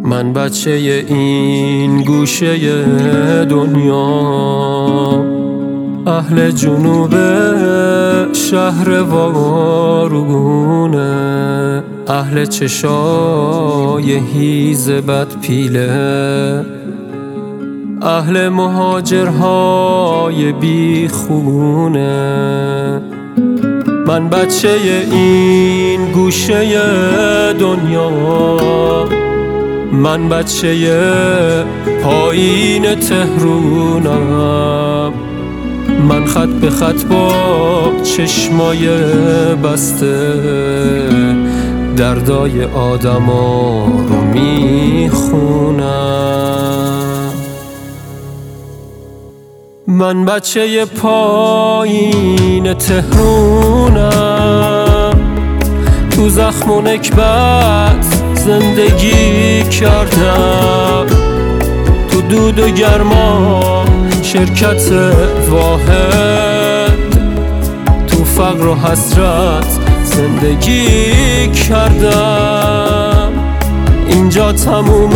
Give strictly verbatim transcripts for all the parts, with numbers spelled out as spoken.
من بچه این گوشه دنیا، اهل جنوب شهر وارونه، اهل چشای هیز بد پیله، اهل مهاجرهای بی خونه. من بچه این گوشه دنیا، من بچه پایین تهرونم، من خط به خط با چشمای بسته دردای آدما رو میخونم. من بچه پایین تهرونم، تو زخم و نکبت زندگی کردم، تو دود و گرما شرکت واحد، تو فقر و حسرت زندگی کردم. اینجا تموم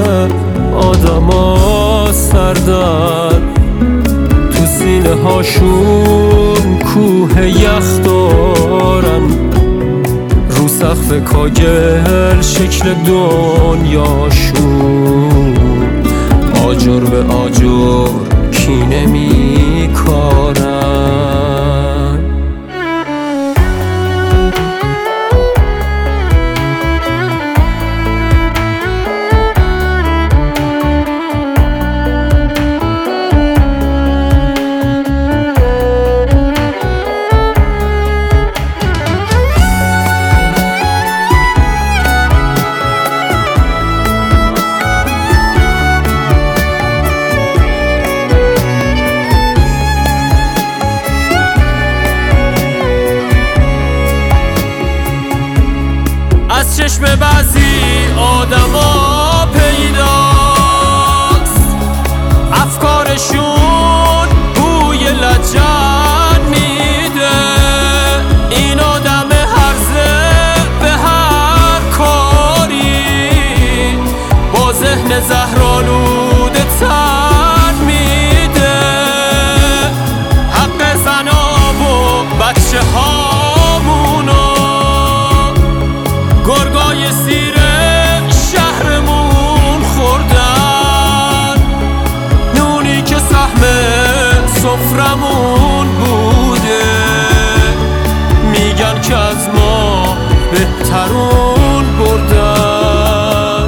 آدما سردن، تو سینه هاشون کوه یخ دارن، رو سقف کاگل شکل دنیاشون آجر به آجر کینه میکارن. از چشم بعضی آدما پیداست، افکارشون بوی لجن میده. این آدم هرزه به هر کاری با ذهن زهرآلوده تن میده. حق زنا و بچه هامونو گرگای سیر شهرمون خوردن، نونی که سهم سفرمون بوده میگن که از ما بهترون بردن.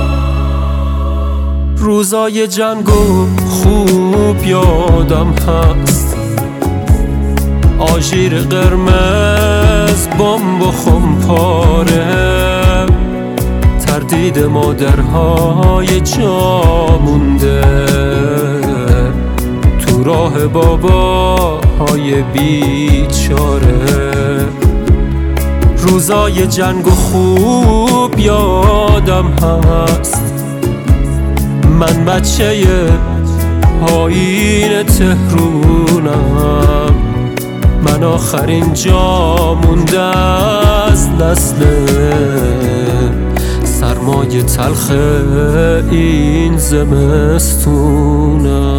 روزای جنگو خوب یادم هست، آژیر قرمز بمب و خمپاره، تردید مادرهای جا مونده تو راه باباهای بیچاره. روزای جنگ و خوب یادم هست، من بچه پایین تهرونم، من آخرین جا مونده از نسل سرمای تلخ این زمستونم.